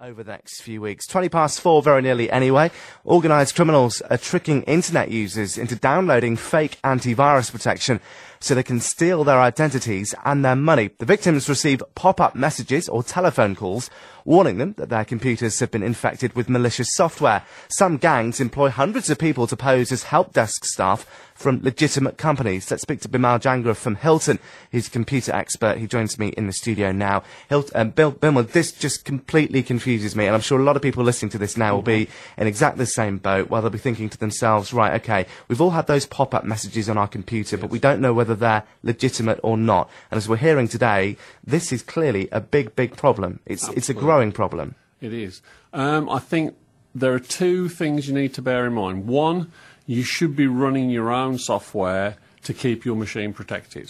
over the next few weeks. 4:20, very nearly anyway. Organised criminals are tricking internet users into downloading fake antivirus protection so they can steal their identities and their money. The victims receive pop-up messages or telephone calls warning them that their computers have been infected with malicious software. Some gangs employ hundreds of people to pose as help desk staff from legitimate companies. Let's speak to Bimal Jangra from Hilton. He's a computer expert. He joins me in the studio now. Bimal, this just completely confuses me, and I'm sure a lot of people listening to this now will be in exactly the same boat, where they'll be thinking to themselves, right, okay, we've all had those pop-up messages on our computer, but we don't know whether they're legitimate or not. And as we're hearing today, this is clearly a big, big problem. It's a growing problem. It is. I think there are two things you need to bear in mind. One, you should be running your own software to keep your machine protected.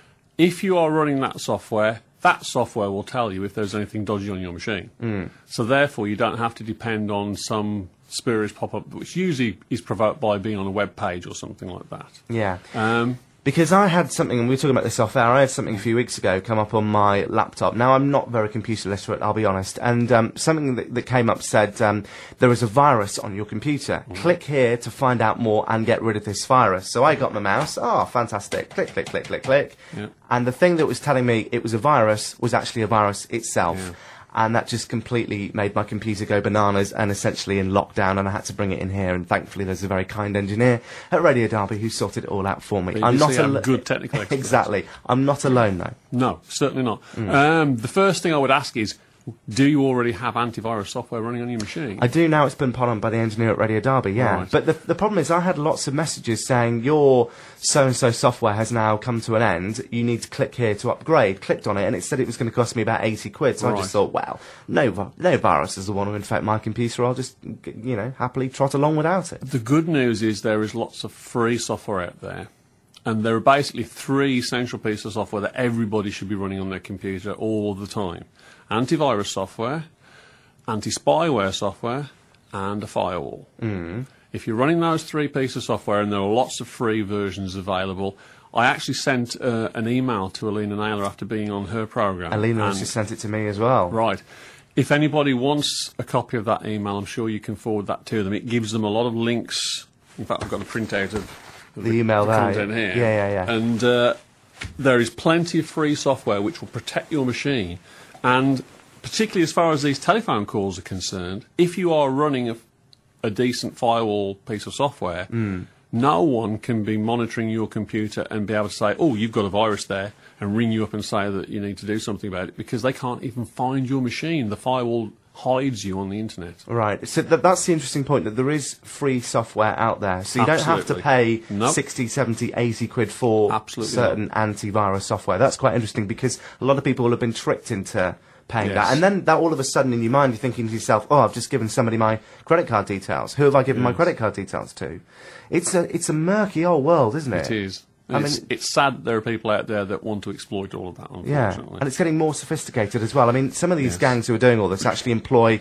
If you are running that software will tell you if there's anything dodgy on your machine. So therefore, you don't have to depend on some spurious pop-up, which usually is provoked by being on a web page or something like that. Yeah. Because I had something, and we were talking about this off air, I had something a few weeks ago come up on my laptop. Now, I'm not very computer literate, I'll be honest, and something that came up said, there is a virus on your computer. Click here to find out more and get rid of this virus. So I got my mouse, fantastic, click, click, click, click, click, and the thing that was telling me it was a virus was actually a virus itself. And that just completely made my computer go bananas and essentially in lockdown, and I had to bring it in here, and thankfully there's a very kind engineer at Radio Derby who sorted it all out for me. I'm not a good technical expert. Exactly. I'm not alone though. No, certainly not. The first thing I would ask is, do you already have antivirus software running on your machine? I do now. It's been put on by the engineer at Radio Derby, yeah. Right. But the problem is I had lots of messages saying your so-and-so software has now come to an end. You need to click here to upgrade. Clicked on it and it said it was going to cost me about 80 quid. So I just thought, well, no viruses will want to infect my computer. I'll just, happily trot along without it. The good news is there is lots of free software out there. And there are basically three essential pieces of software that everybody should be running on their computer all the time. Antivirus software, anti-spyware software, and a firewall. If you're running those three pieces of software, and there are lots of free versions available, I actually sent an email to Alina Naylor after being on her programme. Alina has just sent it to me as well. Right. If anybody wants a copy of that email, I'm sure you can forward that to them. It gives them a lot of links. In fact, I've got a printout of the email the content here. Yeah. And there is plenty of free software which will protect your machine. And particularly as far as these telephone calls are concerned, if you are running a decent firewall piece of software, no one can be monitoring your computer and be able to say, oh, you've got a virus there, and ring you up and say that you need to do something about it, because they can't even find your machine. The firewall hides you on the internet. Right, so that's the interesting point, that there is free software out there, so you don't have to pay 60, 70, 80 quid for certain antivirus software. That's quite interesting, because a lot of people will have been tricked into paying that, and then that all of a sudden in your mind you're thinking to yourself, oh, I've just given somebody my credit card details. Who have I given my credit card details to? It's a murky old world, isn't it? It is. It's sad that there are people out there that want to exploit all of that, unfortunately. Yeah, and it's getting more sophisticated as well. I mean, some of these gangs who are doing all this actually employ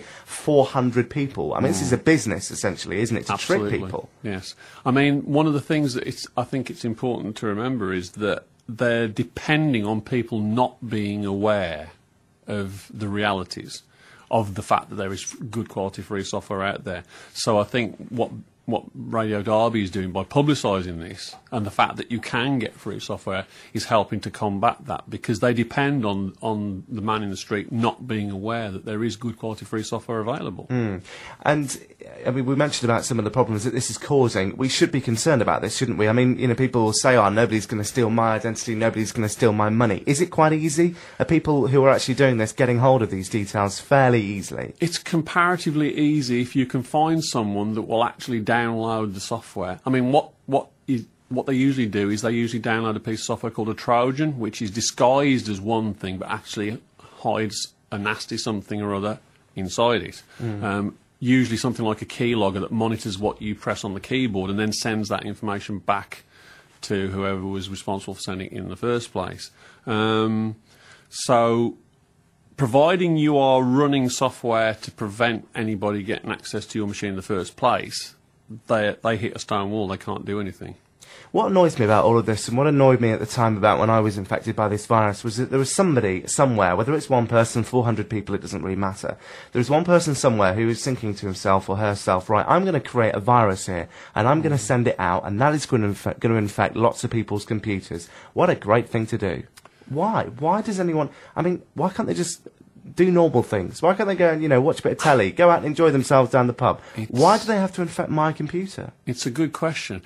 400 people. I mean, this is a business, essentially, isn't it, to trick people? Yes. I mean, one of the things that I think it's important to remember is that they're depending on people not being aware of the realities of the fact that there is good quality free software out there. So I think what Radio Derby is doing by publicising this, and the fact that you can get free software, is helping to combat that, because they depend on the man in the street not being aware that there is good quality free software available. And I mean, we mentioned about some of the problems that this is causing. We should be concerned about this, shouldn't we? I mean, people will say, oh, nobody's going to steal my identity, nobody's going to steal my money. Is it quite easy? Are people who are actually doing this getting hold of these details fairly easily? It's comparatively easy if you can find someone that will actually download the software. I mean, what they usually do is they usually download a piece of software called a Trojan, which is disguised as one thing but actually hides a nasty something or other inside it. Usually something like a keylogger that monitors what you press on the keyboard and then sends that information back to whoever was responsible for sending it in the first place. So providing you are running software to prevent anybody getting access to your machine in the first place, they hit a stone wall. They can't do anything. What annoys me about all of this, and what annoyed me at the time about when I was infected by this virus, was that there was somebody somewhere, whether it's one person, 400 people, it doesn't really matter. There was one person somewhere who was thinking to himself or herself, right, I'm going to create a virus here, and I'm going to send it out, and that is going to infect lots of people's computers. What a great thing to do. Why? Why does anyone... I mean, why can't they just do normal things? Why can't they go and, you know, watch a bit of telly, go out and enjoy themselves down the pub? Why do they have to infect my computer? It's a good question.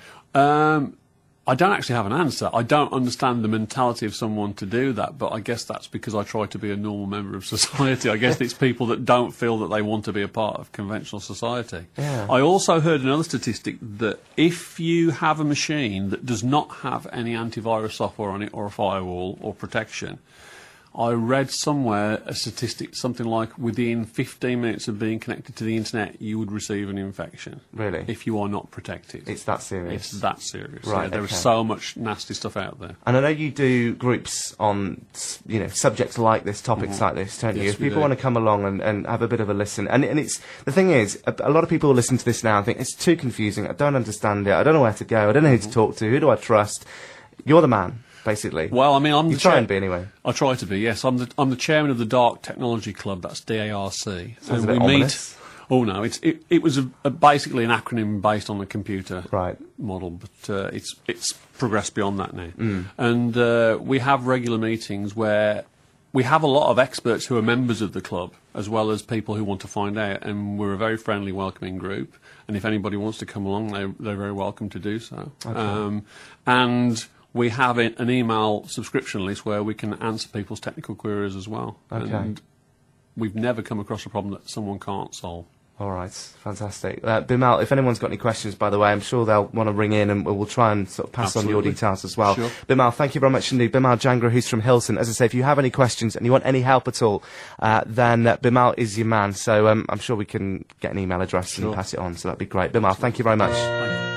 I don't actually have an answer. I don't understand the mentality of someone to do that, but I guess that's because I try to be a normal member of society. I guess it's people that don't feel that they want to be a part of conventional society. Yeah. I also heard another statistic that if you have a machine that does not have any antivirus software on it or a firewall or protection, I read somewhere a statistic, something like within 15 minutes of being connected to the internet, you would receive an infection. Really? If you are not protected. It's that serious? It's that serious. Right, Yeah, there okay. is so much nasty stuff out there. And I know you do groups on, you know, subjects like this, topics like this, don't you? Yes, If we people do. want to come along and have a bit of a listen. And it's, the thing is, a lot of people will listen to this now and think, it's too confusing, I don't understand it, I don't know where to go, I don't know who to talk to, who do I trust? You're the man, basically. Well, I mean, I'm You the try chair- and be anyway. I try to be, yes. I'm the chairman of the Dark Technology Club. That's DARC. Sounds a bit ominous. Oh no, it was basically an acronym based on the computer Right. model, but it's progressed beyond that now. And we have regular meetings where we have a lot of experts who are members of the club, as well as people who want to find out. And we're a very friendly, welcoming group. And if anybody wants to come along, they're very welcome to do so. Okay. And we have an email subscription list where we can answer people's technical queries as well. Okay. And we've never come across a problem that someone can't solve. All right, fantastic. Bimal, if anyone's got any questions, by the way, I'm sure they'll want to ring in and we'll try and sort of pass on your Absolutely. details as well. Sure. Bimal, thank you very much indeed. Bimal Jangra, who's from Hilton. As I say, if you have any questions and you want any help at all, then Bimal is your man. So I'm sure we can get an email address and Sure. pass it on, so that'd be great. Bimal, thank you very much. Thank you.